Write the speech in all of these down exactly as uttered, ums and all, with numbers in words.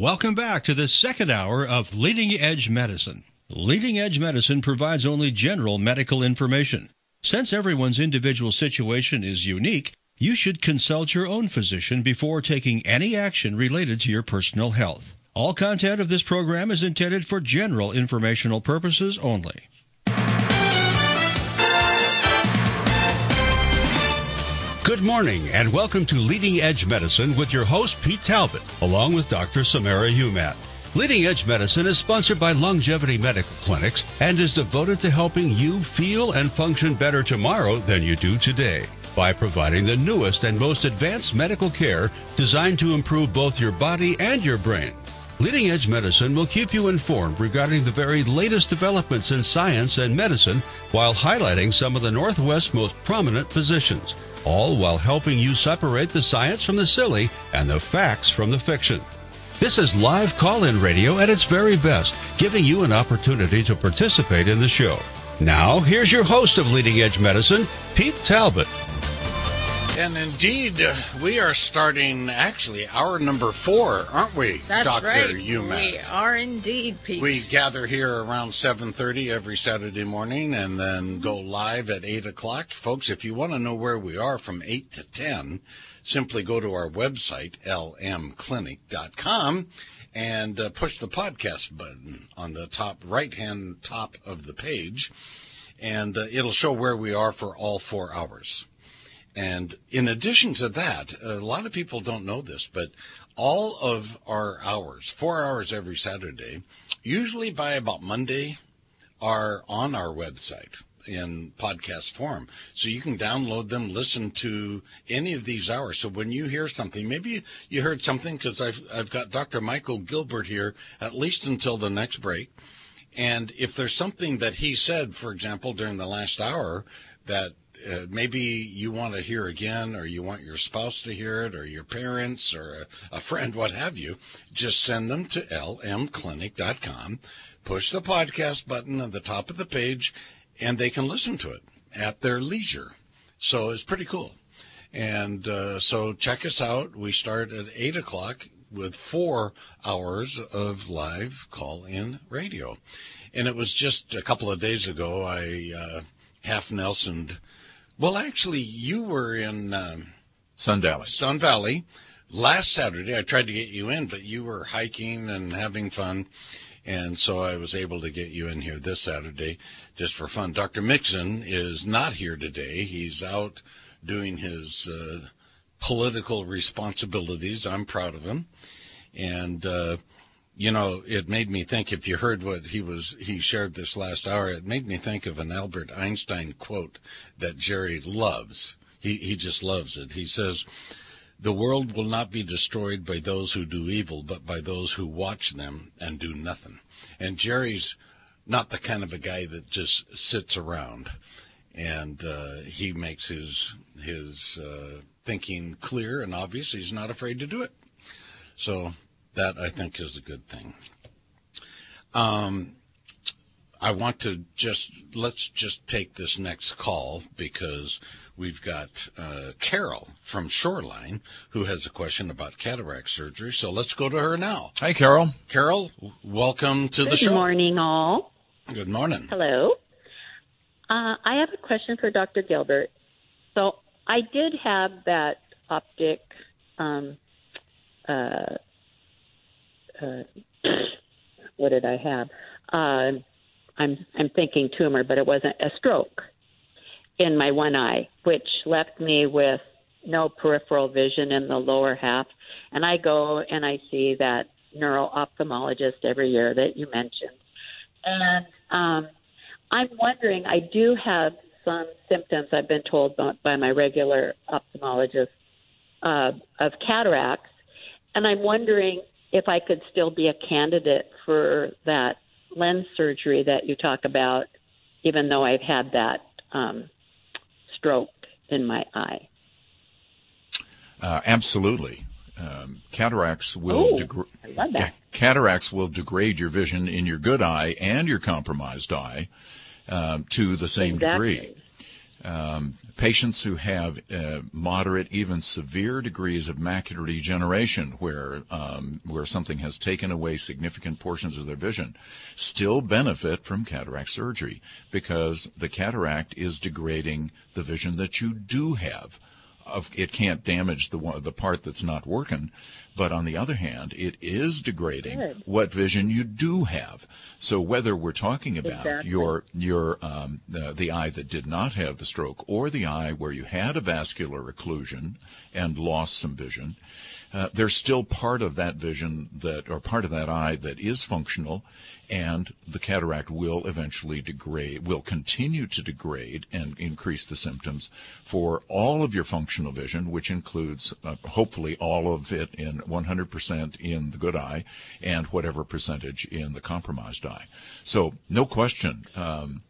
Welcome back to the second hour of Leading Edge Medicine. Leading Edge Medicine provides only general medical information. Since everyone's individual situation is unique, you should consult your own physician before taking any action related to your personal health. All content of this program is intended for general informational purposes only. Good morning and welcome to Leading Edge Medicine with your host Pete Talbot, along with Doctor Samara Humat. Leading Edge Medicine is sponsored by Longevity Medical Clinics and is devoted to helping you feel and function better tomorrow than you do today by providing the newest and most advanced medical care designed to improve both your body and your brain. Leading Edge Medicine will keep you informed regarding the very latest developments in science and medicine while highlighting some of the Northwest's most prominent physicians, all while helping you separate the science from the silly and the facts from the fiction. This is live call-in radio at its very best, giving you an opportunity to participate in the show. Now, here's your host of Leading Edge Medicine, Pete Talbot. And indeed, uh, we are starting, actually, hour number four, aren't we, That's Doctor right. Humat? We are indeed, Pete. We gather here around seven thirty every Saturday morning and then go live at eight o'clock. Folks, if you want to know where we are from eight to ten, simply go to our website, l m clinic dot com, and uh, push the podcast button on the top right-hand top of the page, and uh, it'll show where we are for all four hours. And in addition to that, a lot of people don't know this, but all of our hours, four hours every Saturday, usually by about Monday, are on our website in podcast form. So you can download them, listen to any of these hours. So when you hear something, maybe you heard something because I've, I've got Doctor Michael Gilbert here at least until the next break. And if there's something that he said, for example, during the last hour that Uh, maybe you want to hear again, or you want your spouse to hear it, or your parents, or a, a friend, what have you, just send them to l m clinic dot com, push the podcast button at the top of the page, and they can listen to it at their leisure. So it's pretty cool. And uh, so check us out. We start at eight o'clock with four hours of live call-in radio. And it was just a couple of days ago, I uh, half-Nelsoned. Well, actually, you were in um, Sun Valley. Sun Valley last Saturday. I tried to get you in, but you were hiking and having fun, and so I was able to get you in here this Saturday just for fun. Doctor Mixon is not here today. He's out doing his uh, political responsibilities. I'm proud of him. And, uh, you know, it made me think, if you heard what he was, he shared this last hour, it made me think of an Albert Einstein quote that Jerry loves. He, he just loves it. He says, "The world will not be destroyed by those who do evil, but by those who watch them and do nothing." And Jerry's not the kind of a guy that just sits around, and uh, he makes his, his uh, thinking clear and obvious. He's not afraid to do it. So that, I think, is a good thing. Um, I want to just, let's just take this next call because we've got uh, Carol from Shoreline who has a question about cataract surgery. So let's go to her now. Hi, Carol. Carol, welcome to the show. Good morning, all. Good morning. Hello. Uh, I have a question for Doctor Gilbert. So I did have that optic um, uh Uh, what did I have? Uh, I'm I'm thinking tumor, but it wasn't a stroke in my one eye, which left me with no peripheral vision in the lower half. And I go and I see that neuro-ophthalmologist every year that you mentioned. And um, I'm wondering, I do have some symptoms I've been told by, by my regular ophthalmologist uh, of cataracts, and I'm wondering if I could still be a candidate for that lens surgery that you talk about, even though I've had that um, stroke in my eye. Uh, absolutely. Um, cataracts will oh, degra- I love that. ca- cataracts will degrade your vision in your good eye and your compromised eye um, to the same exactly. degree. Um, patients who have uh, moderate, even severe degrees of macular degeneration, where um, where something has taken away significant portions of their vision, still benefit from cataract surgery because the cataract is degrading the vision that you do have. Of, it can't damage the one, the part that's not working, but on the other hand, it is degrading Good. what vision you do have. So whether we're talking about exactly. your your um, the, the eye that did not have the stroke or the eye where you had a vascular occlusion and lost some vision, uh, there's still part of that vision that or part of that eye that is functional, and the cataract will eventually degrade, will continue to degrade and increase the symptoms for all of your functional vision, which includes uh, hopefully all of it in one hundred percent in the good eye and whatever percentage in the compromised eye. So no question. Um,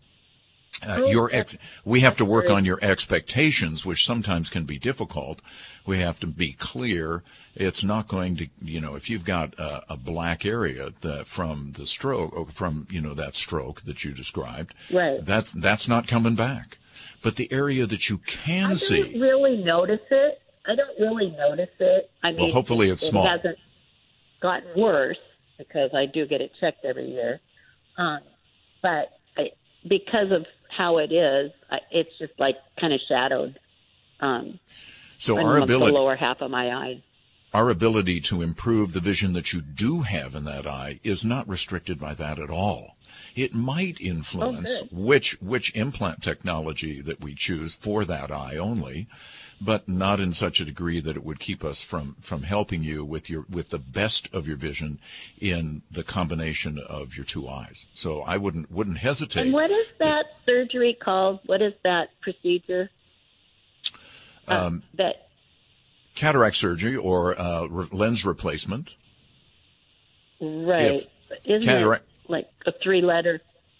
Uh, your ex- we have to work on your expectations, which sometimes can be difficult. We have to be clear. It's not going to, you know, if you've got a, a black area that from the stroke, or from, you know, that stroke that you described, right. that's, that's not coming back. But the area that you can I see. I don't really notice it. I don't really notice it. I mean, well, hopefully it's it small. It hasn't gotten worse because I do get it checked every year. Um, but I, because of how it is, it's just like kind of shadowed. Um, so our ability, the lower half of my eye. Our ability to improve the vision that you do have in that eye is not restricted by that at all. It might influence oh, which which implant technology that we choose for that eye only, but not in such a degree that it would keep us from, from helping you with your with the best of your vision in the combination of your two eyes. So I wouldn't wouldn't hesitate. And what is that surgery called? What is that procedure? Uh, um, that cataract surgery or uh, re- lens replacement. Right. It's Isn't cataract. it like a three-letter?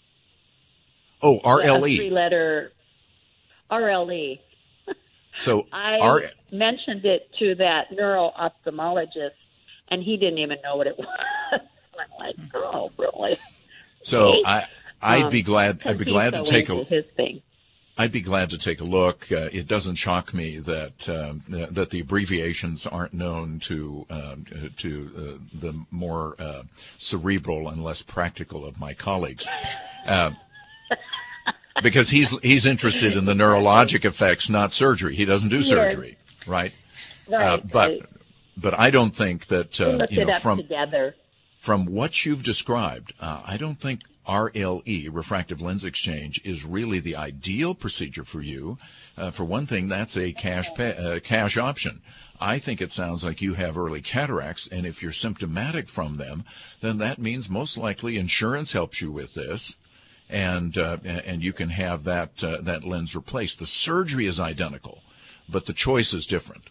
Oh, R L E. A three-letter R L E. So I R- mentioned it to that neuro-ophthalmologist, and he didn't even know what it was. I'm like, oh, really? So I, I'd um, be glad. I'd be glad so to take a. His thing. I'd be glad to take a look. Uh, it doesn't shock me that um, that the abbreviations aren't known to um, to uh, the more uh, cerebral and less practical of my colleagues. Uh, Because he's he's interested in the neurologic effects, not surgery. He doesn't do surgery, yes. right? Right. Uh, but right. but I don't think that uh, look you it know up from together. from what you've described, uh, I don't think R L E, refractive lens exchange, is really the ideal procedure for you. Uh, for one thing, that's a cash pay, uh, cash option. I think it sounds like you have early cataracts, and if you're symptomatic from them, then that means most likely insurance helps you with this. And uh, and you can have that uh, that lens replaced. The surgery is identical, but the choice is different.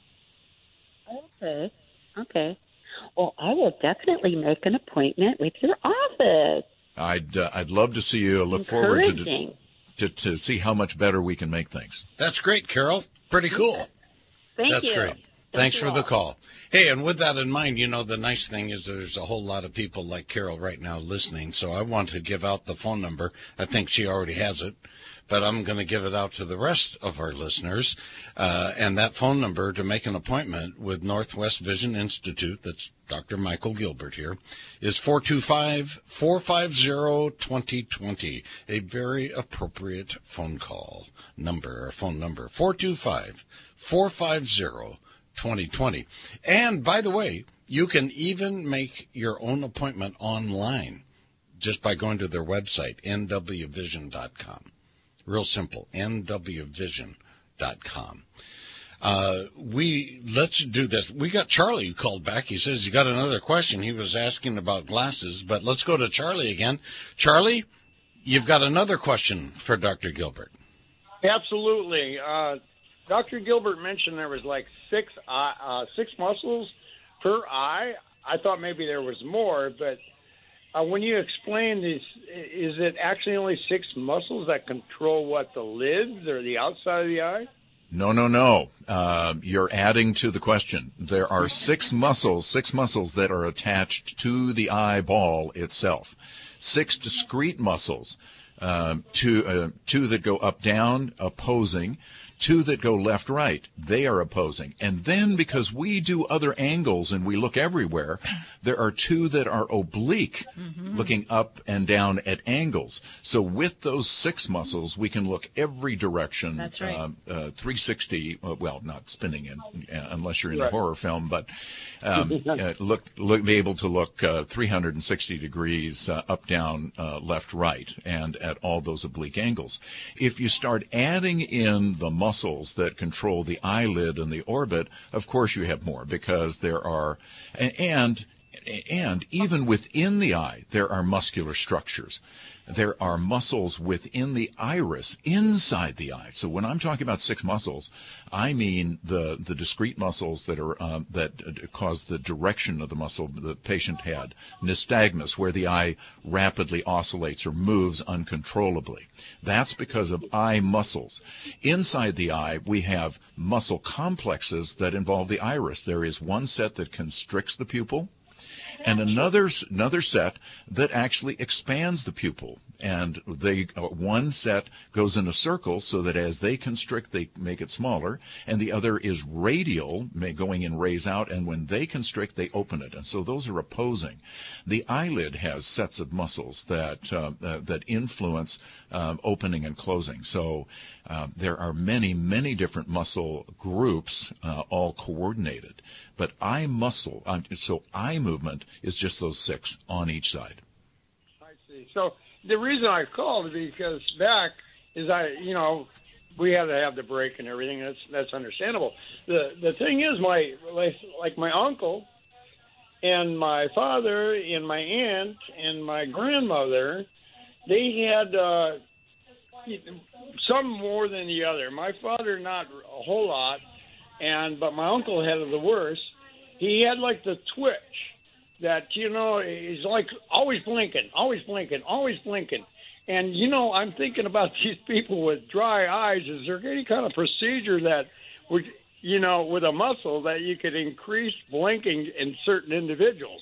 Okay, okay. Well, I will definitely make an appointment with your office. I'd uh, I'd love to see you. I look forward to, to to see how much better we can make things. That's great, Carol. Pretty cool. Thank That's you. great. Thank Thanks you for all. the call. Hey, and with that in mind, you know, the nice thing is that there's a whole lot of people like Carol right now listening. So I want to give out the phone number. I think she already has it, but I'm going to give it out to the rest of our listeners. Uh, and that phone number to make an appointment with Northwest Vision Institute, that's Doctor Michael Gilbert here, is four two five, four five zero, two zero two zero. A very appropriate phone call number, or phone number, four two five, four five zero, twenty twenty. And by the way, you can even make your own appointment online just by going to their website, N W vision dot com. Real simple, N W vision dot com. Uh, we, let's do this. We got Charlie who called back. He says he got another question. He was asking about glasses, but let's go to Charlie again. Charlie, you've got another question for Doctor Gilbert. Absolutely. Uh, Doctor Gilbert mentioned there was like six eye, uh, six muscles per eye. I thought maybe there was more, but uh, when you explain this, is it actually only six muscles that control what, the lids or the outside of the eye? No, no, no. Uh, you're adding to the question. There are six muscles, six muscles that are attached to the eyeball itself. Six discrete muscles. Um, two, uh, two that go up, down, opposing. Two that go left, right, they are opposing. And then because we do other angles and we look everywhere, there are two that are oblique, mm-hmm. looking up and down at angles. So with those six muscles, we can look every direction. That's right. Uh, uh, three sixty, uh, well, not spinning in, uh, unless you're in right. a horror film, but um, uh, look, look, be able to look uh, three hundred sixty degrees uh, up, down, uh, left, right, and at all those oblique angles. If you start adding in the muscles that control the eyelid and the orbit, of course you have more, because there are, and and even within the eye, there are muscular structures. There are muscles within the iris, inside the eye. So when I'm talking about six muscles, I mean the, the discrete muscles that are um, that cause the direction of the muscle the patient had. Nystagmus, where the eye rapidly oscillates or moves uncontrollably. That's because of eye muscles. Inside the eye, we have muscle complexes that involve the iris. There is one set that constricts the pupil, and another another set that actually expands the pupil. And they one set goes in a circle so that as they constrict, they make it smaller, and the other is radial, going in, rays out, and when they constrict, they open it. And so those are opposing. The eyelid has sets of muscles that uh, uh, that influence um, opening and closing. So uh, there are many, many different muscle groups, uh, all coordinated. But eye muscle, um, so eye movement is just those six on each side. I see. So the reason I called is because back is I, you know, we had to have the break and everything. That's that's understandable. The the thing is, my like, like my uncle and my father and my aunt and my grandmother, they had uh, some more than the other. My father not a whole lot. And but my uncle had the worst. He had like the twitch that, you know, he's like always blinking, always blinking, always blinking. And, you know, I'm thinking about these people with dry eyes. Is there any kind of procedure that would, you know, with a muscle that you could increase blinking in certain individuals?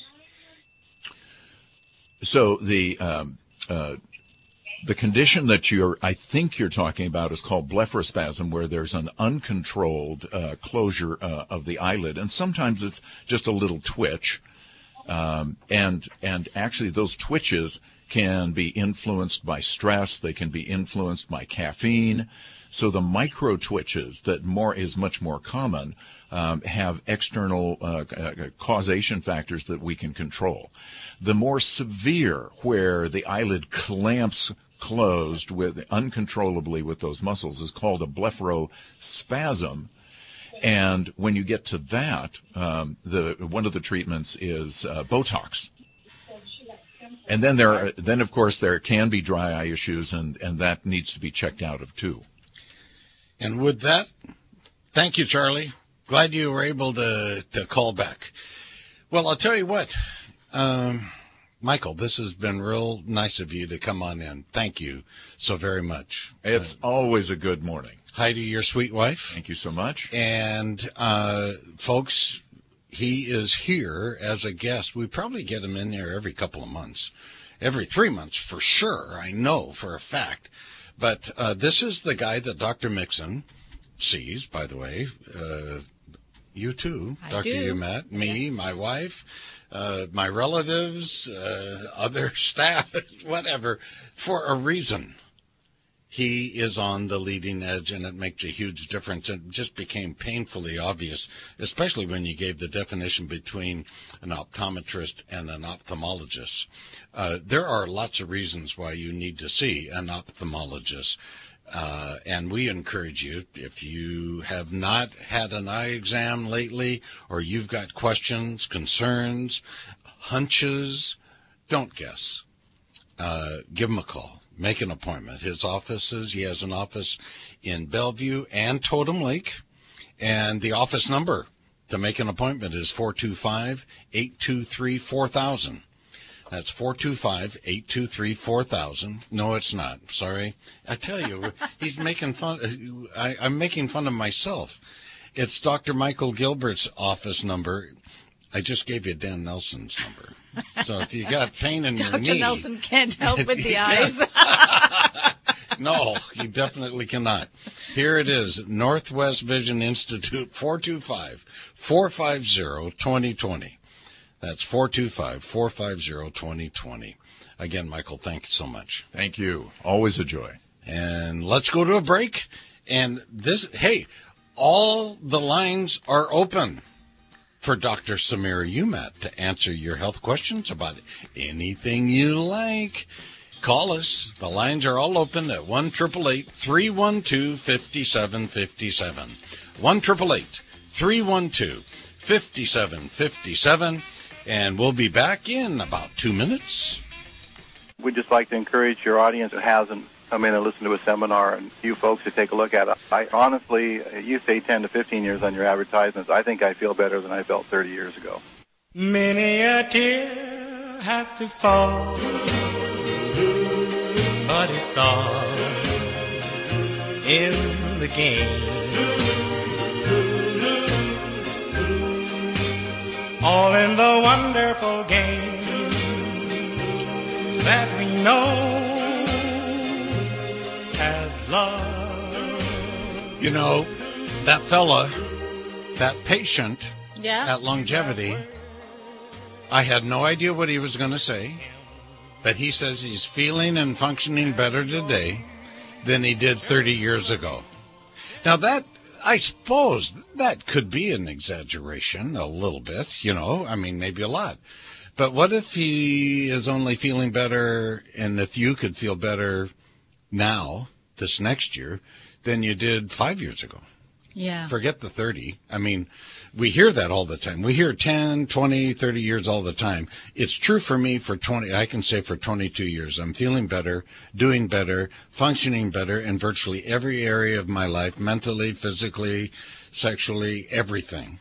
So the um, uh, the condition that you're, I think you're talking about, is called blepharospasm, where there's an uncontrolled uh, closure uh, of the eyelid, and sometimes it's just a little twitch, um, and and actually those twitches can be influenced by stress. They can be influenced by caffeine. So the micro twitches that more is much more common um, have external uh, causation factors that we can control. The more severe, where the eyelid clamps closed with uncontrollably with those muscles, is called a blepharospasm. And when you get to that, um, the one of the treatments is uh, Botox. And then there are, then of course there can be dry eye issues, and, and that needs to be checked out of too. And with that, thank you, Charlie. Glad you were able to, to call back. Well, I'll tell you what, um, Michael, this has been real nice of you to come on in. Thank you so very much. It's uh, always a good morning. Hi to your sweet wife. Thank you so much. And, uh, folks, he is here as a guest. We probably get him in there every couple of months, every three months for sure. I know for a fact. But uh, this is the guy that Doctor Mixon sees, by the way. Uh, you too, I Doctor do. Umat, me, Yes. my wife, uh, my relatives, uh, other staff, whatever, for a reason. He is on the leading edge, and it makes a huge difference. It just became painfully obvious, especially when you gave the definition between an optometrist and an ophthalmologist. Uh, there are lots of reasons why you need to see an ophthalmologist. Uh, and we encourage you, if you have not had an eye exam lately, or you've got questions, concerns, hunches, don't guess. Uh, give him a call. Make an appointment. His offices, he has an office in Bellevue and Totem Lake. And the office number to make an appointment is four two five, eight two three, four thousand. That's four two five, eight two three, four thousand. No, it's not. Sorry. I tell you, he's making fun. I, I'm making fun of myself. It's Doctor Michael Gilbert's office number. I just gave you Dan Nelson's number. So if you got pain in your knee... Doctor Nelson can't help with the eyes. No, you definitely cannot. Here it is, Northwest Vision Institute, four two five, four five zero, two zero two zero. That's four two five, four five zero, two zero two zero. Again, Michael, thank you so much. Thank you. Always a joy. And let's go to a break. And this, hey, all the lines are open for Doctor Samira Umat to answer your health questions about anything you like. Call us. The lines are all open at one eight eight eight, three one two, five seven five seven. one eight eight eight, three one two, five seven five seven. And we'll be back in about two minutes. We'd just like to encourage your audience that hasn't come in and listened to a seminar and you folks to take a look at it. I honestly, you say ten to fifteen years on your advertisements. I think I feel better than I felt thirty years ago. Many a tear has to fall, but it's all in the game. All in the wonderful game that we know as love. You know, that fella, that patient Yeah. at Longevity, I had no idea what he was going to say, but he says he's feeling and functioning better today than he did thirty years ago. Now that, I suppose that could be an exaggeration a little bit, you know, I mean, maybe a lot. But what if he is only feeling better, and if you could feel better now, this next year, than you did five years ago? Yeah. Forget the thirty. I mean, we hear that all the time. We hear ten, twenty, thirty years all the time. It's true for me for twenty, I can say for twenty-two years. I'm feeling better, doing better, functioning better in virtually every area of my life, mentally, physically, sexually, everything,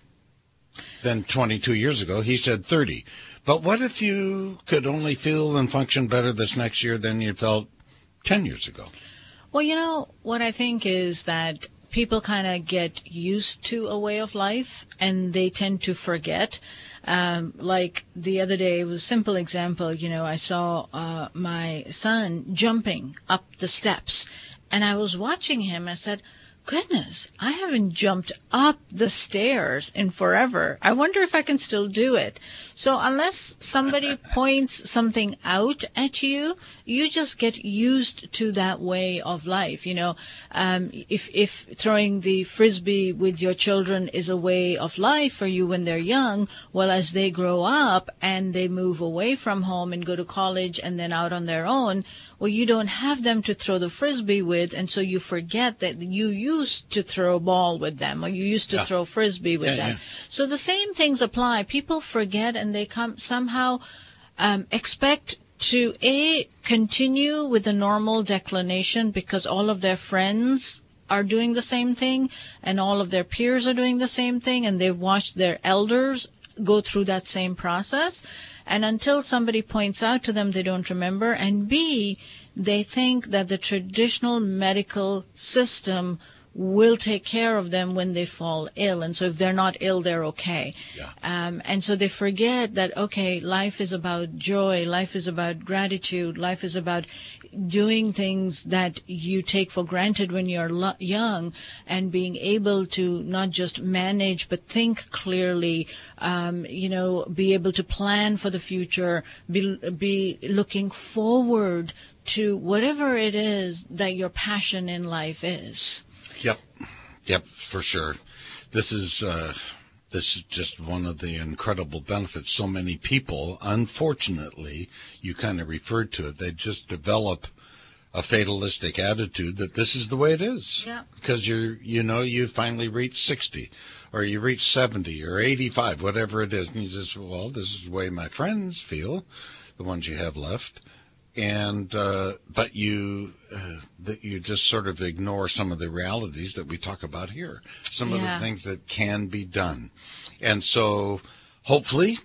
than twenty-two years ago. He said thirty. But what if you could only feel and function better this next year than you felt ten years ago? Well, you know, what I think is that people kind of get used to a way of life and they tend to forget. Um, like the other day, it was a simple example. You know, I saw uh, my son jumping up the steps and I was watching him. I said, goodness, I haven't jumped up the stairs in forever. I wonder if I can still do it. So unless somebody points something out at you, you just get used to that way of life. You know, um, if, if throwing the frisbee with your children is a way of life for you when they're young, well, as they grow up and they move away from home and go to college and then out on their own, well, you don't have them to throw the frisbee with, and so you forget that you used to throw a ball with them, or you used to yeah. throw frisbee with yeah, them. Yeah. So the same things apply. People forget, and they come somehow um, expect to a continue with the normal declination because all of their friends are doing the same thing, and all of their peers are doing the same thing, and they've watched their elders go through that same process. And until somebody points out to them, they don't remember. And B, they think that the traditional medical system will take care of them when they fall ill. And so if they're not ill, they're okay. Yeah. Um, and so they forget that, okay, life is about joy. Life is about gratitude. Life is about doing things that you take for granted when you're lo- young, and being able to not just manage but think clearly, um, you know, be able to plan for the future, be, be looking forward to whatever it is that your passion in life is. Yep. Yep, for sure. This is, uh, this is just one of the incredible benefits. So many people, unfortunately, you kind of referred to it, they just develop a fatalistic attitude that this is the way it is. Yeah. Because you're, you know, you finally reach sixty, or you reach seventy, or eighty-five, whatever it is. And you just, well, this is the way my friends feel, the ones you have left. And, uh, but you, uh, that you just sort of ignore some of the realities that we talk about here, some yeah. of the things that can be done. And so hopefully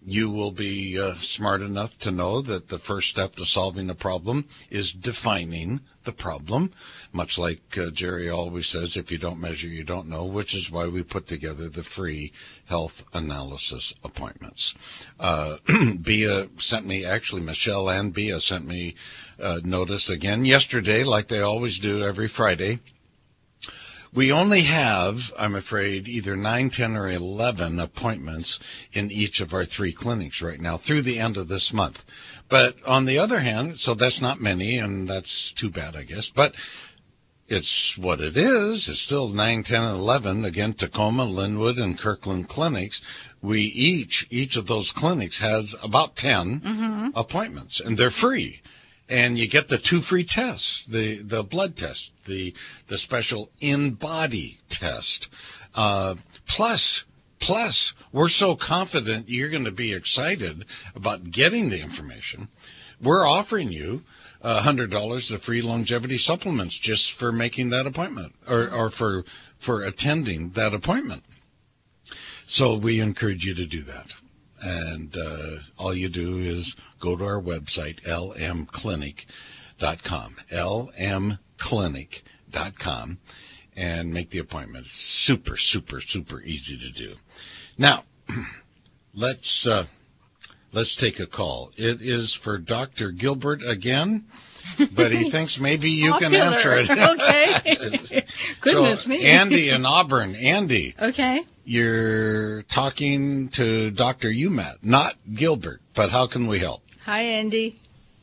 you will be uh, smart enough to know that the first step to solving a problem is defining the problem, much like uh, Jerry always says, if you don't measure, you don't know, which is why we put together the free health analysis appointments. Uh, Bia sent me, actually Michelle and Bia sent me uh, notice again yesterday, like they always do every Friday. We only have, I'm afraid, either nine, ten, or eleven appointments in each of our three clinics right now through the end of this month. But on the other hand, so that's not many, and that's too bad, I guess. But it's what it is. It's still nine, ten, and eleven. Again, Tacoma, Linwood, and Kirkland clinics. We each, each of those clinics has about ten mm-hmm. appointments, and they're free. And you get the two free tests, the, the blood test, the, the special in-body test. Uh, plus, plus, we're so confident you're going to be excited about getting the information. We're offering you one hundred dollars of free longevity supplements just for making that appointment or, or for, for attending that appointment. So we encourage you to do that. And uh, all you do is go to our website, l m clinic dot com, l m clinic dot com, and make the appointment. It's super, super, super easy to do. Now, let's uh, let's take a call. It is for Doctor Gilbert again, but he thinks maybe you can answer it. Okay. Goodness so, me. Andy in Auburn. Andy. Okay. You're talking to Doctor Umat, not Gilbert, but how can we help? Hi, Andy.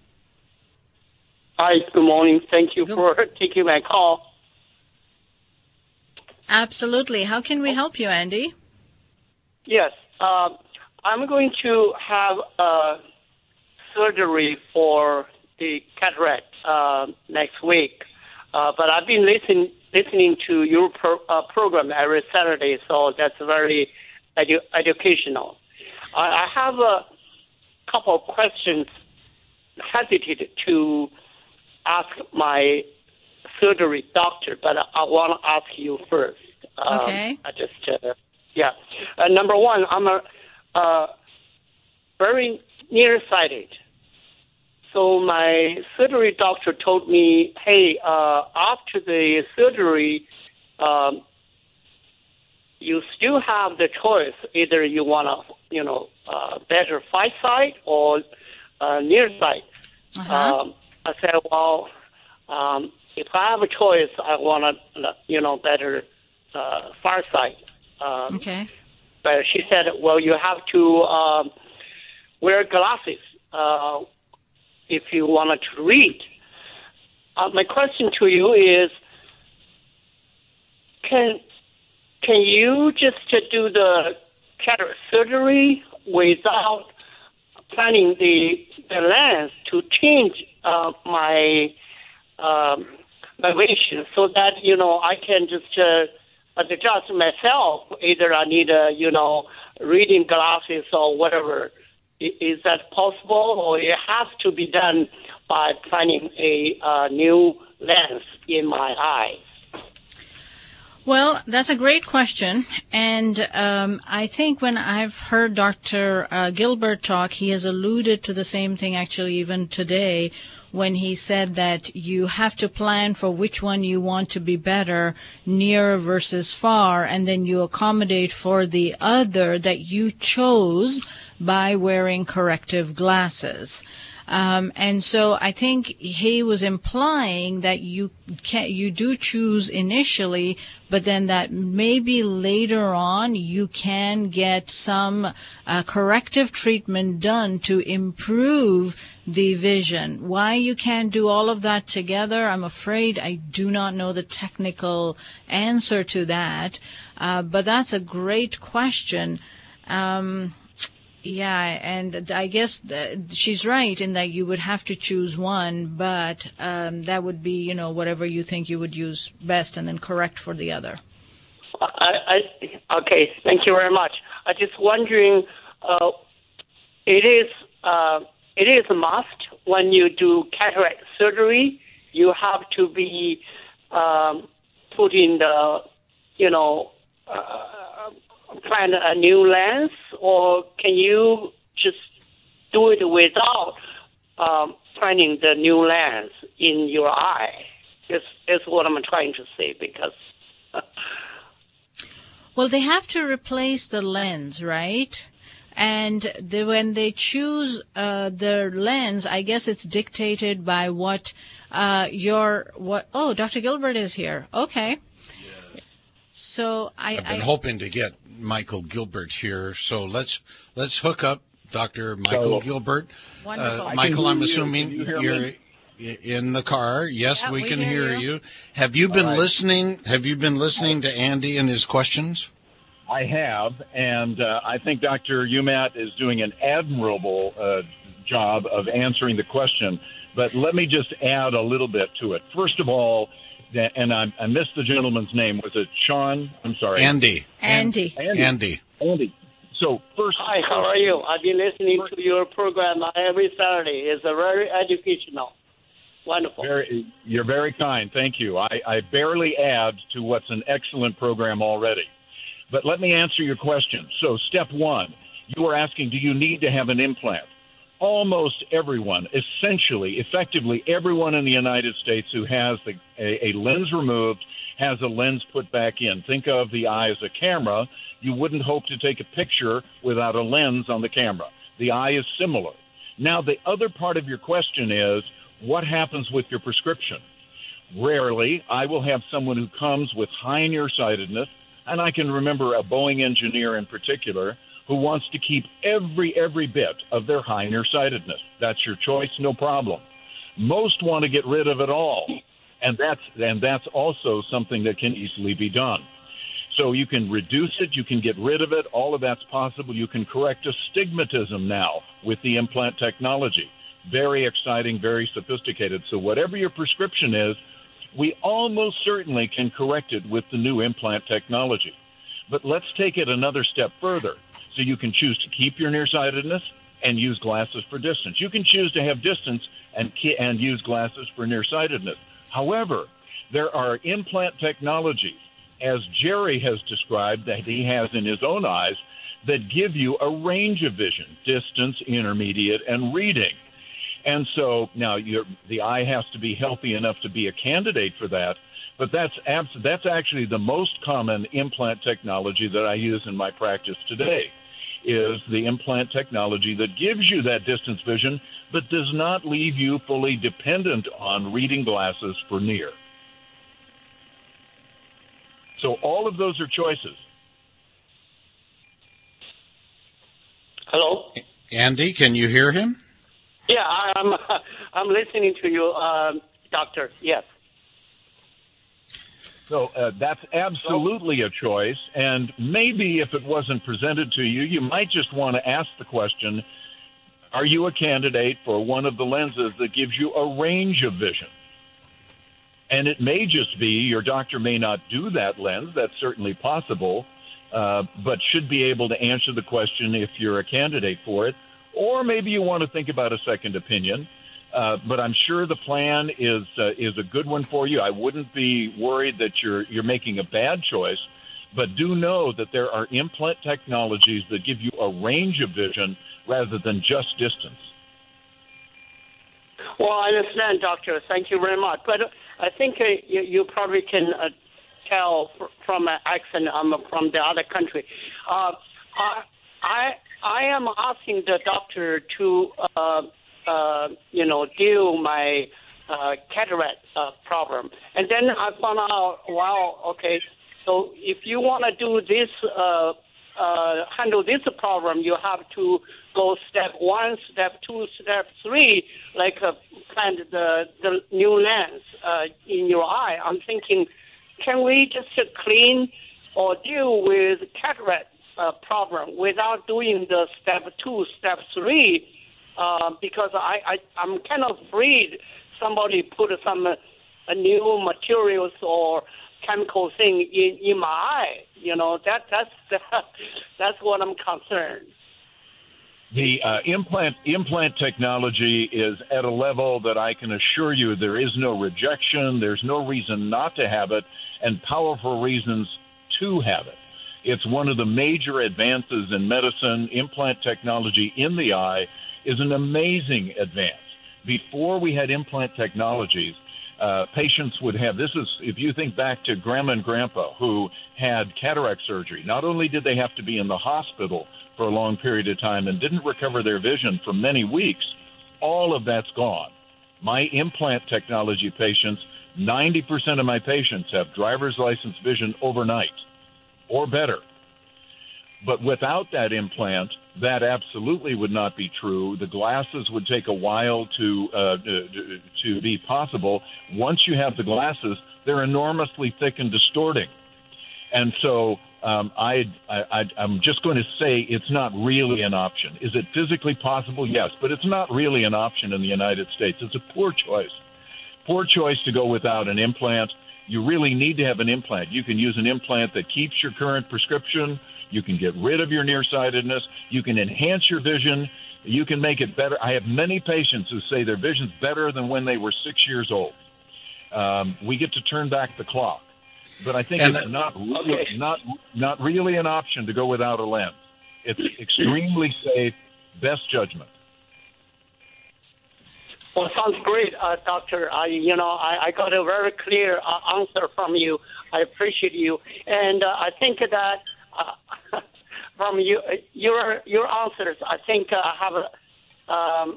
Hi, good morning. Thank you good. for taking my call. Absolutely. How can we help you, Andy? Yes. Uh, I'm going to have uh, surgery for the cataract uh, next week, uh, but I've been listening listening to your pro, uh, program every Saturday, so that's very edu- educational. I, I have a couple of questions, hesitated to ask my surgery doctor, but I want to ask you first. Um, okay. I just, uh, yeah. Uh, number one, I'm a uh, very nearsighted. So my surgery doctor told me, hey, uh, after the surgery, um, you still have the choice. Either you want a, you know, uh, better far sight or uh, near sight. Uh-huh. Um, I said, well, um, if I have a choice, I want a, you know, better uh, far sight. Um, okay. But she said, well, you have to um, wear glasses. Uh, if you wanted to read. Uh, my question to you is, can can you just uh, do the cataract surgery without planning the, the lens to change uh, my um, my vision so that, you know, I can just uh, adjust myself? Either I need, uh, you know, reading glasses or whatever. Is that possible, or it has to be done by planning a uh, new lens in my eye? Well, that's a great question, and um, I think when I've heard Doctor Uh, Gilbert talk, he has alluded to the same thing actually even today when he said that you have to plan for which one you want to be better, near versus far, and then you accommodate for the other that you chose by wearing corrective glasses. Um, and so I think he was implying that you can, you do choose initially, but then that maybe later on you can get some uh, corrective treatment done to improve the vision. Why you can't do all of that together, I'm afraid I do not know the technical answer to that, uh, but that's a great question. Um, Yeah, and I guess she's right in that you would have to choose one, but um, that would be, you know, whatever you think you would use best and then correct for the other. I, I, okay, thank you very much. I'm just wondering, uh, it is uh, it is a must when you do cataract surgery, you have to be um, put in the, you know, uh, plan a new lens, or can you just do it without um, planting the new lens in your eye. Is is what I'm trying to say because. Well, they have to replace the lens, right? And they, when they choose uh, their lens, I guess it's dictated by what uh, your what. Oh, Doctor Gilbert is here. Okay. Yes. So I, I've been I, hoping to get Michael Gilbert here. So let's let's hook up Doctor Michael so, Gilbert. Wonderful. Uh, Michael, I'm you. assuming you you're me? in the car. Yes, yeah, we, we can hear hear you. you. Have you been right. listening? Have you been listening to Andy and his questions? I have, and uh, I think Doctor Umat is doing an admirable uh, job of answering the question. But let me just add a little bit to it. First of all, and I, I missed the gentleman's name. Was it Sean? I'm sorry. Andy. Andy. Andy. Andy. Andy. So first. Hi, how are you? I've been listening to your program every Saturday. It's a very educational. Wonderful. Very, you're very kind. Thank you. I, I barely add to what's an excellent program already. But let me answer your question. So step one, you were asking, do you need to have an implant? Almost everyone, essentially, effectively everyone in the United States who has the, a, a lens removed has a lens put back in. Think of the eye as a camera. You wouldn't hope to take a picture without a lens on the camera. The eye is similar. Now, the other part of your question is, what happens with your prescription? Rarely, I will have someone who comes with high nearsightedness, and I can remember a Boeing engineer in particular who wants to keep every, every bit of their high nearsightedness. That's your choice, no problem. Most want to get rid of it all, and that's, and that's also something that can easily be done. So you can reduce it, you can get rid of it, all of that's possible. You can correct astigmatism now with the implant technology. Very exciting, very sophisticated. So whatever your prescription is, we almost certainly can correct it with the new implant technology. But let's take it another step further. So you can choose to keep your nearsightedness and use glasses for distance. You can choose to have distance and and use glasses for nearsightedness. However, there are implant technologies, as Jerry has described, that he has in his own eyes, that give you a range of vision, distance, intermediate, and reading. And so now you're, the eye has to be healthy enough to be a candidate for that, but that's abs- that's actually the most common implant technology that I use in my practice today, is the implant technology that gives you that distance vision, but does not leave you fully dependent on reading glasses for near. So all of those are choices. Hello? Andy, can you hear him? Yeah, I'm I'm listening to you, uh, Doctor. Yes. So uh, that's absolutely a choice, and maybe if it wasn't presented to you, you might just want to ask the question, are you a candidate for one of the lenses that gives you a range of vision? And it may just be your doctor may not do that lens. That's certainly possible, uh, but should be able to answer the question if you're a candidate for it. Or maybe you want to think about a second opinion. Uh, but I'm sure the plan is uh, is a good one for you. I wouldn't be worried that you're you're making a bad choice, but do know that there are implant technologies that give you a range of vision rather than just distance. Well, I understand, Doctor. Thank you very much. But I think uh, you, you probably can uh, tell fr- from my accent I'm from the other country. Uh, I, I I am asking the doctor to. Uh, Uh, you know, deal my uh, cataract uh, problem. And then I found out, wow, okay, so if you want to do this, uh, uh, handle this problem, you have to go step one, step two, step three, like uh, plant the, the new lens uh, in your eye. I'm thinking, can we just uh, clean or deal with cataract uh, problem without doing the step two, step three? Uh, because I, I, I'm kind of afraid somebody put some uh, new materials or chemical thing in, in my eye. You know, that that's that's what I'm concerned. The uh, implant implant technology is at a level that I can assure you there is no rejection, there's no reason not to have it, and powerful reasons to have it. It's one of the major advances in medicine. Implant technology in the eye is an amazing advance. Before we had implant technologies, uh, patients would have, this is, if you think back to grandma and grandpa who had cataract surgery, not only did they have to be in the hospital for a long period of time and didn't recover their vision for many weeks, all of that's gone. My implant technology patients, ninety percent of my patients have driver's license vision overnight or better. But without that implant, that absolutely would not be true. The glasses would take a while to uh, to be possible. Once you have the glasses, they're enormously thick and distorting. And so um, I, I, I'm just going to say it's not really an option. Is it physically possible? Yes, but it's not really an option in the United States. It's a poor choice. Poor choice to go without an implant. You really need to have an implant. You can use an implant that keeps your current prescription. You can get rid of your nearsightedness. You can enhance your vision. You can make it better. I have many patients who say their vision's better than when they were six years old. Um, we get to turn back the clock. But I think and it's not really, okay. not not really an option to go without a lens. It's extremely safe, best judgment. Well, sounds great, uh, Doctor. I, you know, I, I got a very clear uh, answer from you. I appreciate you, and uh, I think that uh, from you, your your answers, I think uh, I have uh, um,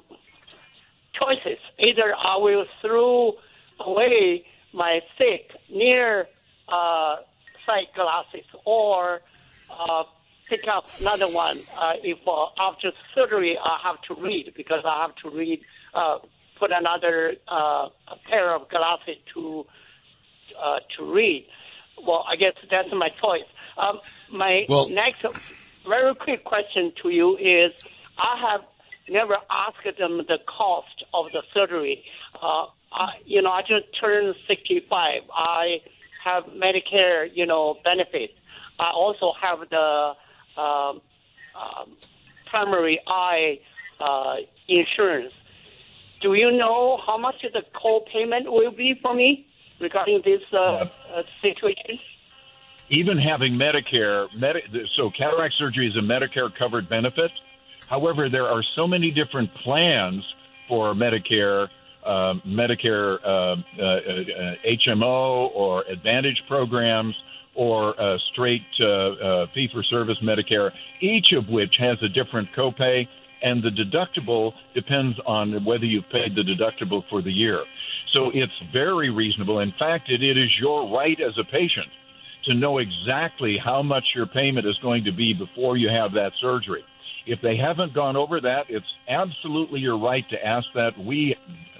choices. Either I will throw away my thick near uh, sight glasses, or uh, pick up another one. Uh, if uh, after surgery I have to read, because I have to read. Uh, put another uh, pair of glasses to uh, to read. Well, I guess that's my choice. Um, my well, next very quick question to you is, I have never asked them the cost of the surgery. Uh, I, you know, I just turned sixty-five. I have Medicare, you know, benefits. I also have the uh, uh, primary eye uh, insurance. Do you know how much the co-payment will be for me regarding this uh, uh, situation? Even having Medicare, Medi- so cataract surgery is a Medicare-covered benefit. However, there are so many different plans for Medicare, uh, Medicare uh, uh, uh, H M O or Advantage programs or uh, straight uh, uh, fee-for-service Medicare, each of which has a different copay. And the deductible depends on whether you've paid the deductible for the year. So it's very reasonable. In fact, it, it is your right as a patient to know exactly how much your payment is going to be before you have that surgery. If they haven't gone over that, it's absolutely your right to ask that. We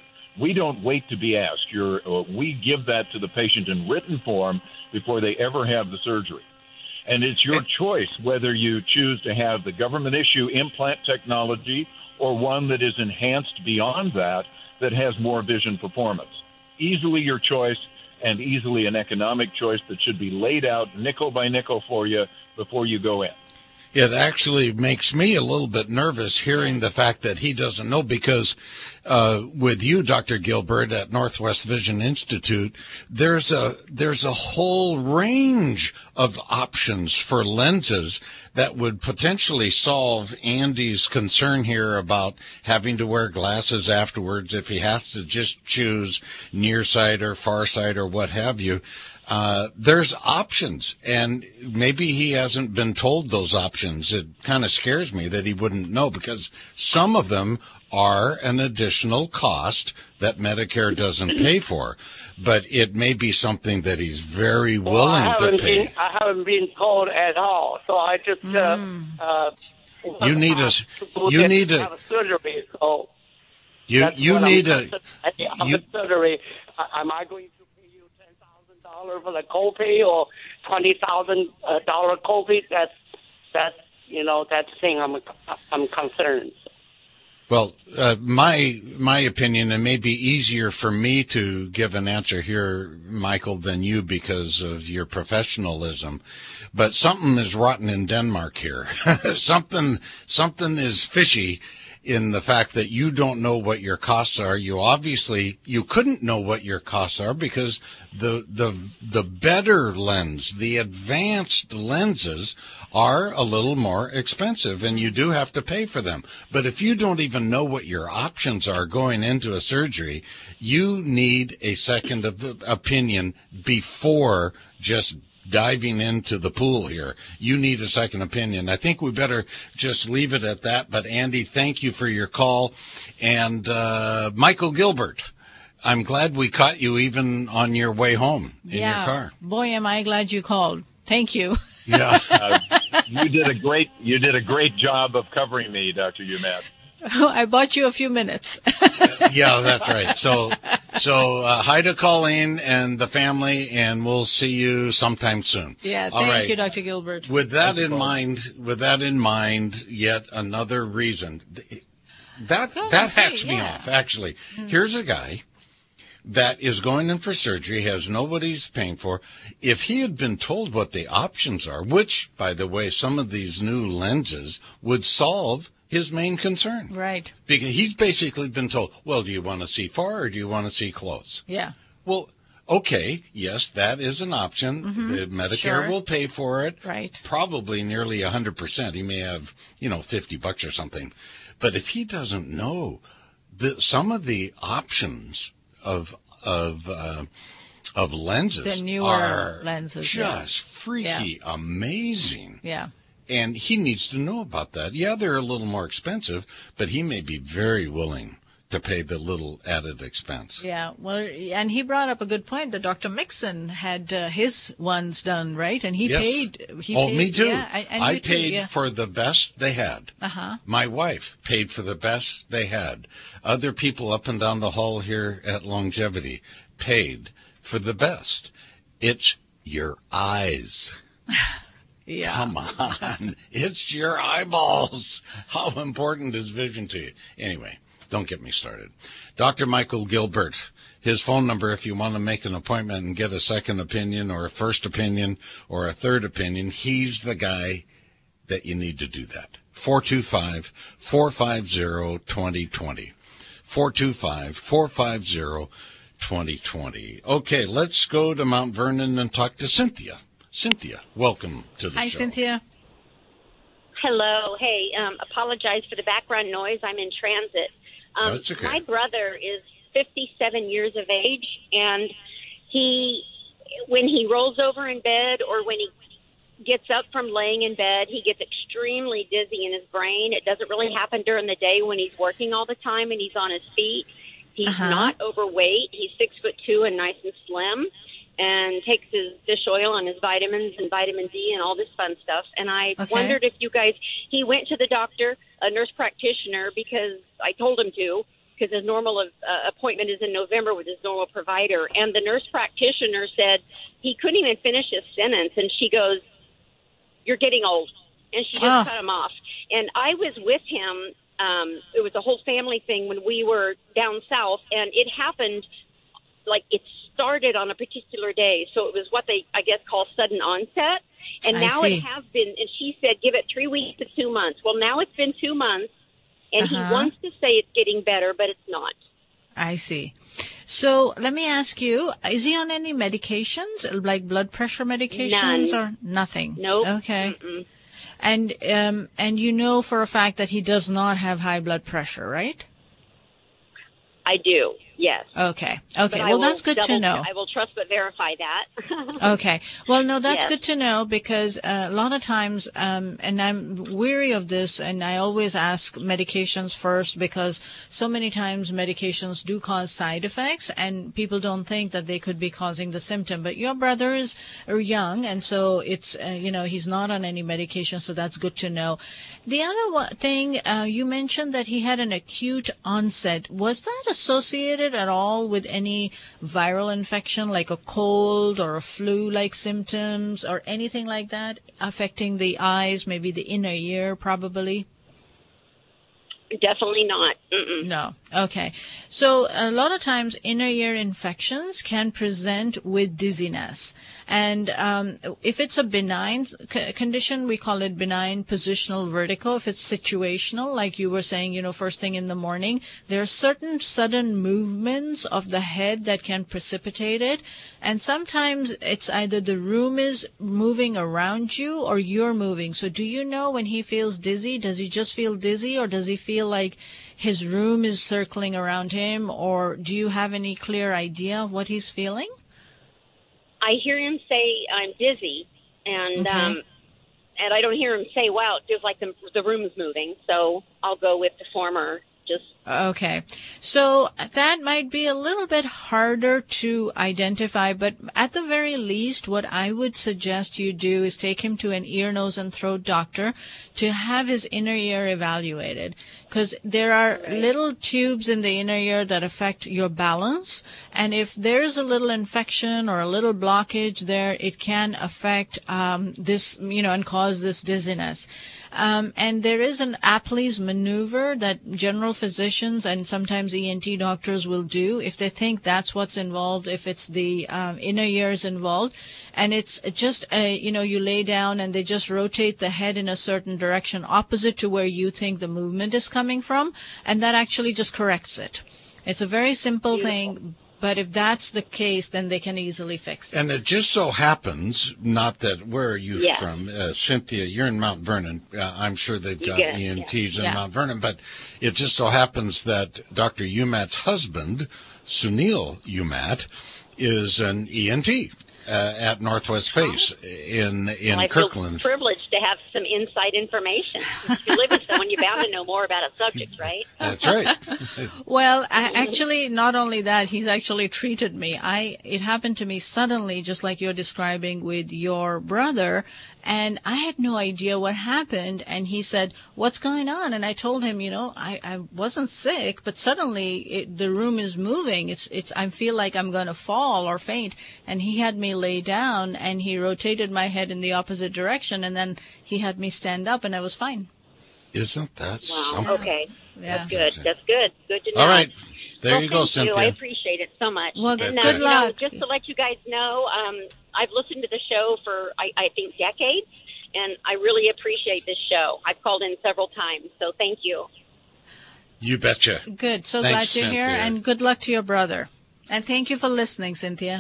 we don't wait to be asked. You're, uh, we give that to the patient in written form before they ever have the surgery. And it's your choice whether you choose to have the government issue implant technology or one that is enhanced beyond that, that has more vision performance. Easily your choice, and easily an economic choice that should be laid out nickel by nickel for you before you go in. It actually makes me a little bit nervous hearing the fact that he doesn't know, because uh, with you, Doctor Gilbert, at Northwest Vision Institute, there's a there's a whole range of options for lenses that would potentially solve Andy's concern here about having to wear glasses afterwards if he has to just choose nearsight or farsight or what have you. Uh, there's options, and maybe he hasn't been told those options. It kind of scares me that he wouldn't know, because some of them are an additional cost that Medicare doesn't pay for, but it may be something that he's very willing well, I haven't to pay. Been, I haven't been told at all, so I just mm. uh, uh, you need a you need a, a surgery. So you you need I'm a you, surgery. Am I going to for the copay or twenty thousand uh, dollar copay? That's that's you know that's the thing I'm I'm concerned. Well, uh, my my opinion, it may be easier for me to give an answer here, Michael, than you because of your professionalism. But something is rotten in Denmark here. something something is fishy in the fact that you don't know what your costs are. You obviously, you couldn't know what your costs are because the, the, the better lens, the advanced lenses are a little more expensive and you do have to pay for them. But if you don't even know what your options are going into a surgery, you need a second of opinion before just diving into the pool here. You need a second opinion. I think we better just leave it at that. But Andy, thank you for your call. And uh, Michael Gilbert, I'm glad we caught you even on your way home in yeah. your car. Boy, am I glad you called. Thank you. Yeah. uh, you did a great you did a great job of covering me, Doctor Umat. I bought you a few minutes. Yeah, that's right. So, so uh, hi to Colleen and the family, and we'll see you sometime soon. Yeah, All thank right. you, Doctor Gilbert. With that Thank in you, mind, with that in mind, yet another reason that Oh, that okay, hacks me yeah. off. Actually, here's a guy that is going in for surgery, has nobody's paying for. If he had been told what the options are, which, by the way, some of these new lenses would solve his main concern. Right. Because he's basically been told, well, do you want to see far or do you want to see close? Yeah. Well, okay, yes, that is an option. Mm-hmm. The Medicare Sure. will pay for it. Right. Probably nearly one hundred percent. He may have, you know, fifty bucks or something. But if he doesn't know the, some of the options of of uh, of lenses The newer are lenses, just yeah. freaky amazing. Yeah. And he needs to know about that. Yeah, they're a little more expensive, but he may be very willing to pay the little added expense. Yeah, well, and he brought up a good point that Doctor Mixon had uh, his ones done, right? And he Yes. paid. He oh, paid, me too. Yeah, and, and I you too, paid yeah. for the best they had. Uh-huh. My wife paid for the best they had. Other people up and down the hall here at Longevity paid for the best. It's your eyes. Yeah. Come on. It's your eyeballs. How important is vision to you? Anyway, don't get me started. Doctor Michael Gilbert, his phone number if you want to make an appointment and get a second opinion or a first opinion or a third opinion, he's the guy that you need to do that. four two five, four five zero, two zero two zero. four two five, four five zero, two zero two zero. Okay, let's go to Mount Vernon and talk to Cynthia. Cynthia, welcome to the Hi, show. Cynthia. Hello. Hey, um, apologize for the background noise. I'm in transit. Um, That's okay. My brother is fifty-seven years of age, and he, when he rolls over in bed or when he gets up from laying in bed, he gets extremely dizzy in his brain. It doesn't really happen during the day when he's working all the time and he's on his feet. He's Uh-huh. not overweight. He's six foot two and nice and slim, and takes his fish oil and his vitamins and vitamin D and all this fun stuff. And I Okay. wondered if you guys, he went to the doctor, a nurse practitioner, because I told him to, because his normal uh, appointment is in November with his normal provider. And the nurse practitioner said he couldn't even finish his sentence. And she goes, "You're getting old." And she just Oh. cut him off. And I was with him. Um, it was a whole family thing when we were down south, and it happened like it started on a particular day. So it was what they, I guess, call sudden onset. And I now see. it has been, and she said, give it three weeks to two months. Well, now it's been two months, and Uh-huh. he wants to say it's getting better, but it's not. I see. So let me ask you, is he on any medications, like blood pressure medications None. or nothing? Nope. Okay. Mm-mm. And um, and you know for a fact that he does not have high blood pressure, right? I do, yes. Okay. But Okay. I Well, will that's good to double- know. I will trust but verify that. Okay. Well, no, that's Yes. good to know because uh, a lot of times, um, and I'm weary of this, and I always ask medications first because so many times medications do cause side effects, and people don't think that they could be causing the symptom. But your brother is uh, young, and so it's, uh, you know, he's not on any medication, so that's good to know. The other one thing, uh, you mentioned that he had an acute onset. Was that associated at all with any viral infection, like a cold or a flu-like symptoms or anything like that affecting the eyes, maybe the inner ear, probably? Definitely not. Mm-mm. No. Okay. So a lot of times inner ear infections can present with dizziness. And um, if it's a benign c- condition, we call it benign positional vertigo. If it's situational, like you were saying, you know, first thing in the morning, there are certain sudden movements of the head that can precipitate it. And sometimes it's either the room is moving around you or you're moving. So do you know when he feels dizzy, does he just feel dizzy, or does he feel like his room is circling around him, or do you have any clear idea of what he's feeling? I hear him say, I'm dizzy, and Okay. um, and I don't hear him say, wow, it feels like the, the room is moving, so I'll go with the former. Just Okay. So that might be a little bit harder to identify, but at the very least, what I would suggest you do is take him to an ear, nose, and throat doctor to have his inner ear evaluated. Because there are little tubes in the inner ear that affect your balance. And if there's a little infection or a little blockage there, it can affect um, this, you know, and cause this dizziness. Um, and there is an Apley's maneuver that general physicians and sometimes E N T doctors will do if they think that's what's involved, if it's the um, inner ears involved. And it's just, a, you know, you lay down and they just rotate the head in a certain direction opposite to where you think the movement is coming from. And that actually just corrects it. It's a very simple Beautiful. thing. But if that's the case, then they can easily fix it. And it just so happens, not that, where are you Yeah. from? Uh, Cynthia, you're in Mount Vernon. Uh, I'm sure they've got Yeah, E N Ts yeah. in Yeah. Mount Vernon, but it just so happens that Doctor Umat's husband, Sunil Umat, is an E N T uh, at Northwest Face in in well, I Kirkland. feel privileged to have some inside information. If you live with someone, you're bound to know more about a subject, right? That's right. Well, I, actually, not only that, he's actually treated me. I it happened to me suddenly, just like you're describing with your brother, and I had no idea what happened. And he said, "What's going on?" And I told him, you know, I, I wasn't sick, but suddenly it, the room is moving. It's it's I feel like I'm going to fall or faint. And he had me lay down, and he rotated my head in the opposite direction, and then he had me stand up, and I was fine. Isn't that Wow. something? Okay. Yeah. That's good. That's good. Good to know. All right. There well, you go, thank you. Cynthia. I appreciate it so much. Well, and, good uh, you know, luck. just to let you guys know, um, I've listened to the show for, I, I think, decades, and I really appreciate this show. I've called in several times, so thank you. You betcha. Good. So Thanks, glad to hear, Cynthia. and good luck to your brother. And thank you for listening, Cynthia.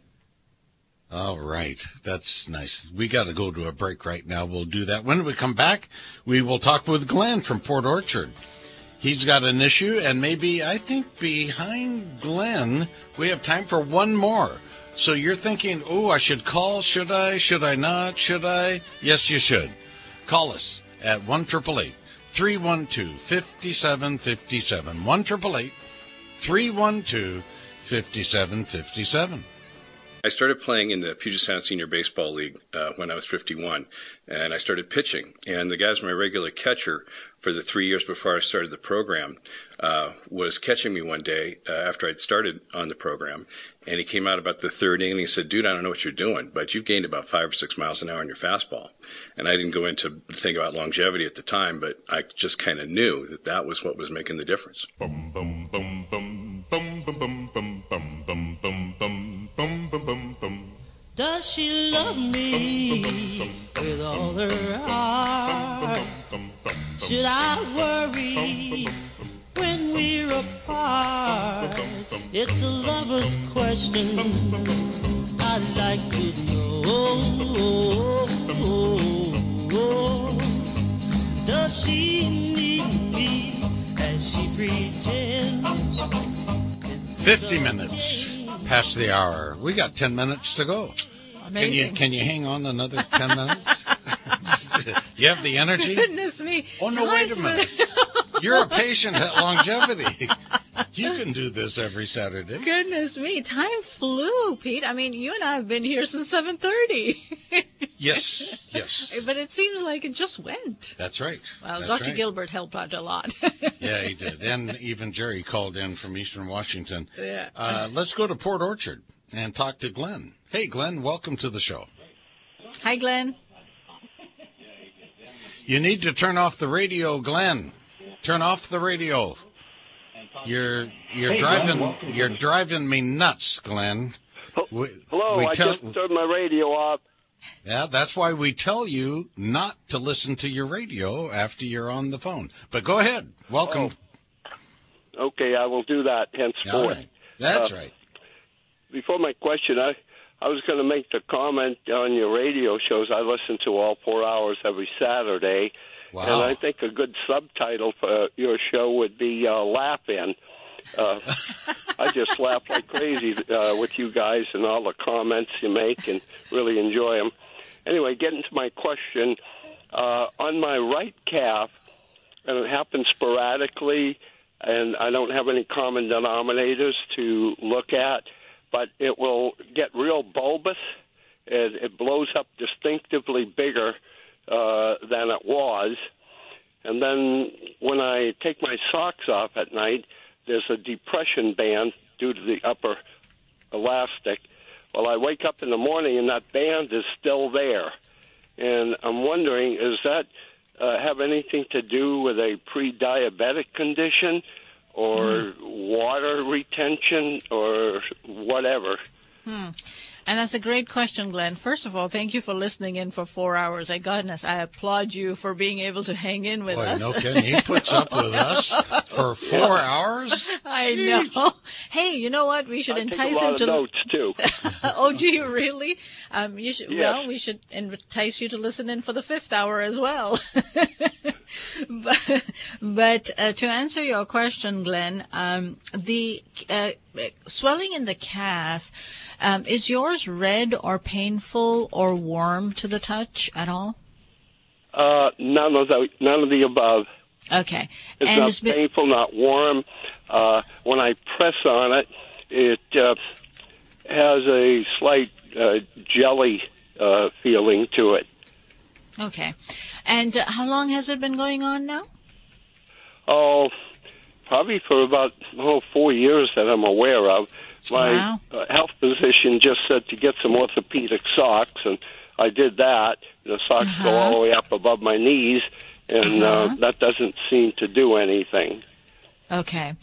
All right. That's nice. We got to go to a break right now. We'll do that. When we come back, we will talk with Glenn from Port Orchard. He's got an issue, and maybe, I think, behind Glenn, we have time for one more. So you're thinking, oh, I should call. Should I? Should I not? Should I? Yes, you should. Call us at one eight eight eight, three one two, five seven five seven. one eight eight eight, three one two, five seven five seven. I started playing in the Puget Sound Senior Baseball League uh, when I was fifty-one, and I started pitching. And the guy who was my regular catcher for the three years before I started the program uh, was catching me one day uh, after I'd started on the program. And he came out about the third inning and he said, "Dude, I don't know what you're doing, but you've gained about five or six miles an hour on your fastball." And I didn't go into the thing about longevity at the time, but I just kind of knew that that was what was making the difference. Bum bum bum bum bum bum bum bum bum bum bum bum bum bum bum bum. Does she love me with all her heart? Should I worry when we're apart? It's a lover's question I'd like to know. Does she need me as she pretends? fifty minutes past the hour. We got ten minutes to go. Can you, Amazing. can you hang on another ten minutes? You have the energy? Goodness me. Oh, no, wait a Time's minute. You're a patient at Longevity. You can do this every Saturday. Goodness me. Time flew, Pete. I mean, you and I have been here since seven thirty. Yes, yes. But it seems like it just went. That's right. Well, That's Doctor right. Gilbert helped out a lot. Yeah, he did. And even Jerry called in from Eastern Washington. Yeah. Uh, let's go to Port Orchard and talk to Glenn. Hey, Glenn, welcome to the show. Hi, Glenn. You need to turn off the radio, Glenn. Turn off the radio. You're you're Hey, driving Glenn. you're driving me nuts, Glenn. We, Hello, we I tell- just turned my radio off. Yeah, that's why we tell you not to listen to your radio after you're on the phone. But go ahead. Welcome. Okay, I will do that henceforth. All right. That's Uh, right. Before my question, I I was going to make the comment on your radio shows. I listen to all four hours every Saturday. Wow. And I think a good subtitle for your show would be uh, Laugh In. Uh, I just laugh like crazy uh, with you guys and all the comments you make and really enjoy them. Anyway, getting to my question, uh, on my right calf, and it happens sporadically, and I don't have any common denominators to look at, but it will get real bulbous. It, it blows up distinctively bigger uh, than it was. And then when I take my socks off at night, there's a depression band due to the upper elastic. Well, I wake up in the morning and that band is still there. And I'm wondering, does that uh, have anything to do with a pre-diabetic condition or mm. water retention or whatever? Hmm. And that's a great question, Glenn. First of all, thank you for listening in for four hours. My goodness, I applaud you for being able to hang in with Boy, us. no kidding. He puts up with us for four hours? I know. Hey, you know what? We should I entice take a lot him to of notes, too. Oh, do you really? Um, you should. Yes. Well, we should entice you to listen in for the fifth hour as well. but but uh, to answer your question, Glenn, um, the uh, swelling in the calf, um, is yours red or painful or warm to the touch at all? Uh, none of the none of the above. Okay. It's and not it's been- painful, not warm. Uh, when I press on it, it uh, has a slight uh, jelly uh, feeling to it. Okay. And uh, how long has it been going on now? Oh, probably for about oh, four years that I'm aware of. My Wow. uh, health physician just said to get some orthopedic socks, and I did that. The socks Uh-huh. go all the way up above my knees, and Uh-huh. uh, that doesn't seem to do anything. Okay.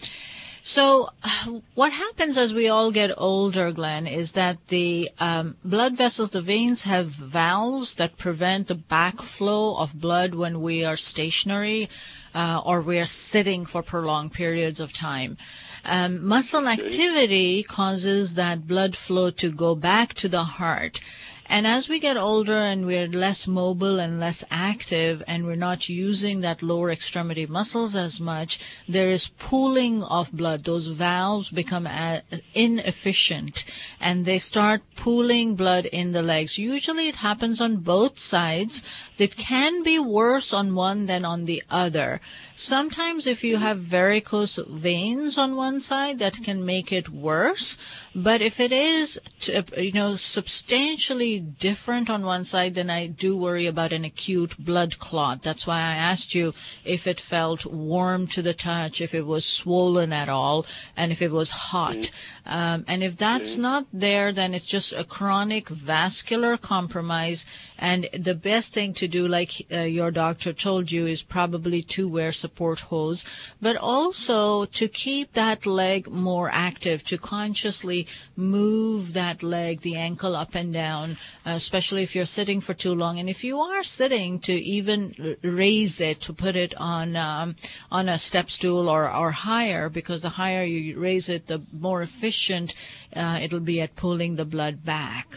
So what happens as we all get older, Glenn, is that the um, blood vessels, the veins have valves that prevent the backflow of blood when we are stationary uh, or we are sitting for prolonged periods of time. Um, muscle activity causes that blood flow to go back to the heart. And as we get older and we're less mobile and less active and we're not using that lower extremity muscles as much, there is pooling of blood. Those valves become uh, inefficient and they start pooling blood in the legs. Usually it happens on both sides. It can be worse on one than on the other. Sometimes if you have varicose veins on one side, that can make it worse. But if it is, you know, substantially different on one side, then I do worry about an acute blood clot. That's why I asked you if it felt warm to the touch, if it was swollen at all, and if it was hot. Um, and if that's not there, then it's just a chronic vascular compromise. And the best thing to do, like uh, your doctor told you, is probably to wear support hose, but also to keep that leg more active, to consciously move that leg, the ankle up and down, uh, especially if you're sitting for too long. And if you are sitting, to even raise it, to put it on um, on a step stool or, or higher, because the higher you raise it, the more efficient uh, it'll be at pulling the blood back.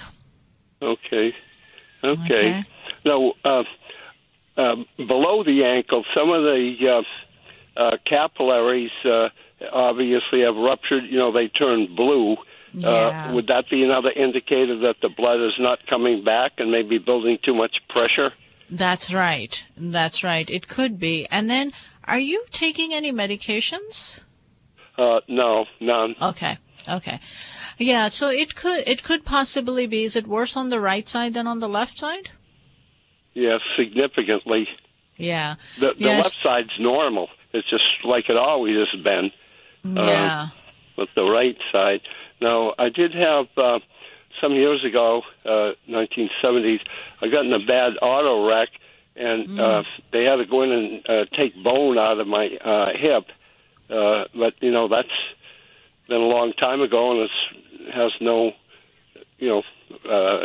Okay. Okay. Okay. Now, uh, uh, below the ankle, some of the uh, uh, capillaries uh, obviously have ruptured. You know, they turn blue. Yeah. Uh, would that be another indicator that the blood is not coming back and maybe building too much pressure? That's right. That's right. It could be. And then, are you taking any medications? Uh, no, none. Okay. Okay. Yeah, so it could it could possibly be. Is it worse on the right side than on the left side? Yes, significantly. Yeah. The, the yes. left side's normal. It's just like it always has been. Yeah. Uh, with the right side. Now, I did have, uh, some years ago, uh, nineteen seventies, I got in a bad auto wreck, and Mm. uh, they had to go in and uh, take bone out of my uh, hip. Uh, but you know that's been a long time ago, and it has no, you know, uh,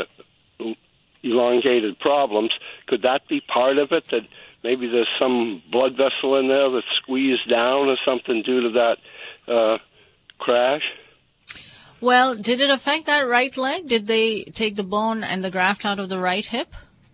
elongated problems. Could that be part of it? That maybe there's some blood vessel in there that's squeezed down or something due to that uh, crash? Well, did it affect that right leg? Did they take the bone and the graft out of the right hip?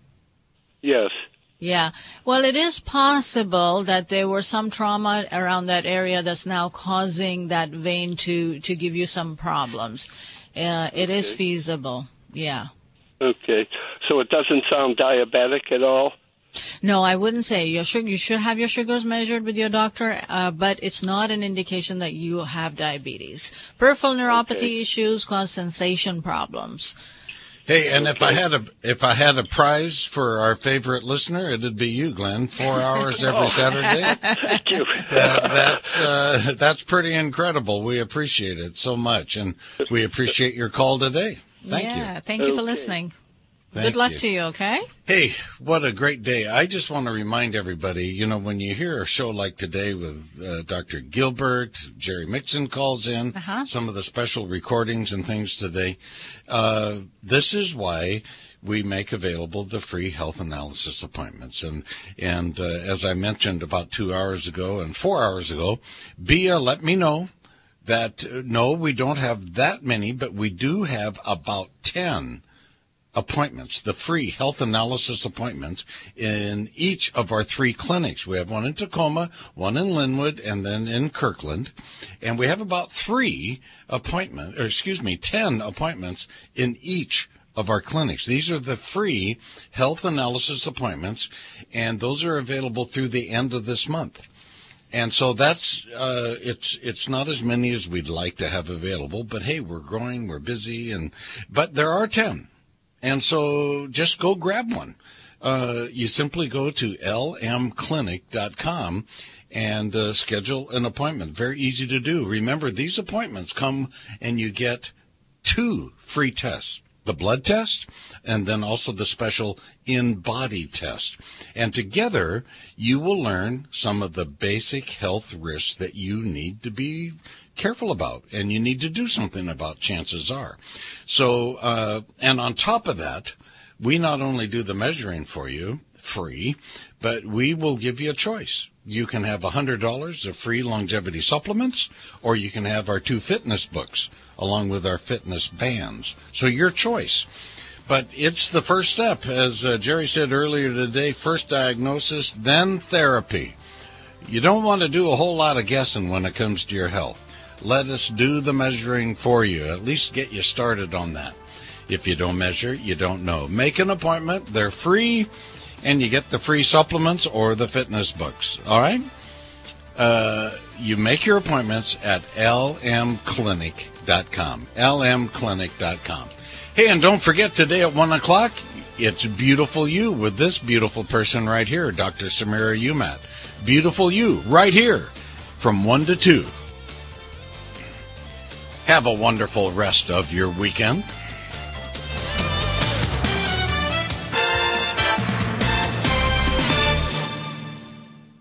Yes. Yeah. Well, it is possible that there was some trauma around that area that's now causing that vein to, to give you some problems. Uh, it Okay. is feasible. Yeah. Okay. So it doesn't sound diabetic at all? No, I wouldn't say. Your sugar, you should have your sugars measured with your doctor, uh, but it's not an indication that you have diabetes. Peripheral neuropathy Okay. issues cause sensation problems. Hey, and if I had a if I had a prize for our favorite listener, it'd be you, Glenn. Four hours every Oh, Saturday. Thank you. That, that's uh, that's pretty incredible. We appreciate it so much, and we appreciate your call today. Thank yeah, you. thank you for Okay. listening. Thank Good luck you. to you, okay? Hey, what a great day. I just want to remind everybody, you know, when you hear a show like today with uh, Doctor Gilbert, Jerry Mixon calls in, Uh-huh. some of the special recordings and things today, uh, this is why we make available the free health analysis appointments. And, and uh, as I mentioned about two hours ago and four hours ago, Bia let me know that, uh, no, we don't have that many, but we do have about ten appointments, the free health analysis appointments in each of our three clinics. We have one in Tacoma, one in Linwood, and then in Kirkland. And we have about three appointments, or excuse me, ten appointments in each of our clinics. These are the free health analysis appointments, and those are available through the end of this month. And so that's, uh, it's, it's not as many as we'd like to have available, but hey, we're growing, we're busy, and, but there are ten. And so just go grab one. Uh, you simply go to L M clinic dot com and uh, schedule an appointment. Very easy to do. Remember, these appointments come and you get two free tests. The blood test and then also the special in-body test. And together, you will learn some of the basic health risks that you need to be careful about and you need to do something about, chances are. So, uh, and on top of that, we not only do the measuring for you free, but we will give you a choice. You can have one hundred dollars of free longevity supplements, or you can have our two fitness books along with our fitness bands. So your choice. But it's the first step. As uh, Jerry said earlier today, first diagnosis, then therapy. You don't want to do a whole lot of guessing when it comes to your health. Let us do the measuring for you, at least get you started on that. If you don't measure, you don't know. Make an appointment. They're free, and you get the free supplements or the fitness books. All right? Uh, you make your appointments at L M clinic dot com. L M clinic dot com. Hey, and don't forget today at one o'clock, it's Beautiful You with this beautiful person right here, Doctor Samira Umat. Beautiful You, right here, from one to two. Have a wonderful rest of your weekend.